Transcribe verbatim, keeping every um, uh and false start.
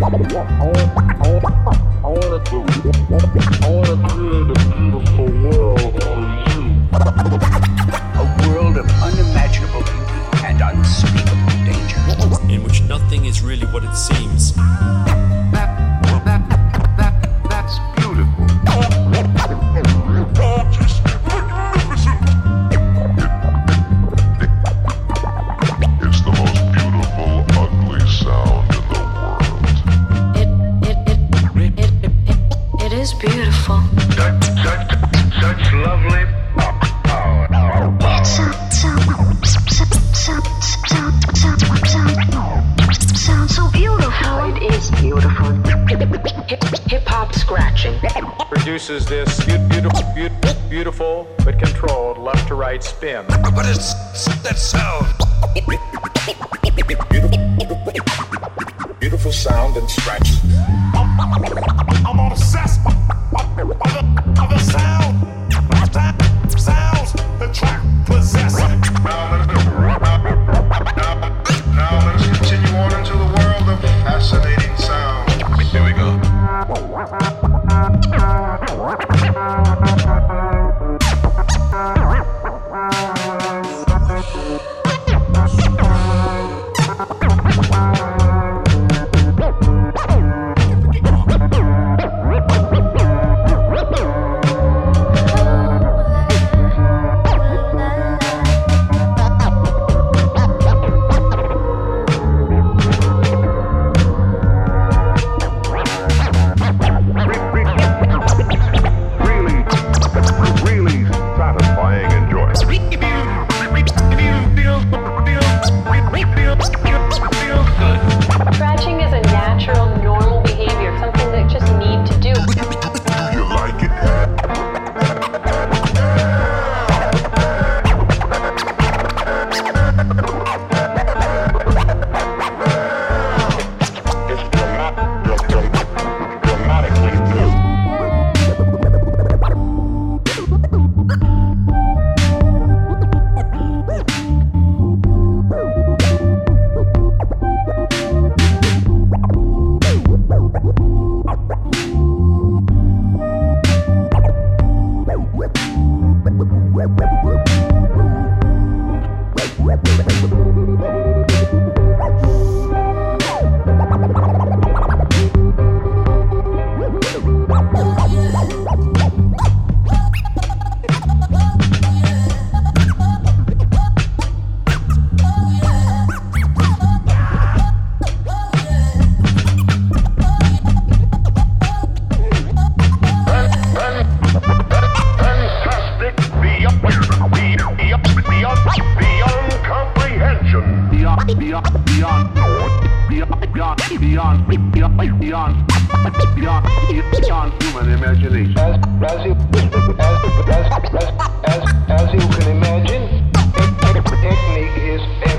Produces this beautiful, beautiful but controlled left to right spin. But it's that sound. Beautiful sound and scratch. I'm obsessed by the sound. Sounds the track possess. Now let's continue on into the world of fascinating sound. Here we go. As you can imagine, technique is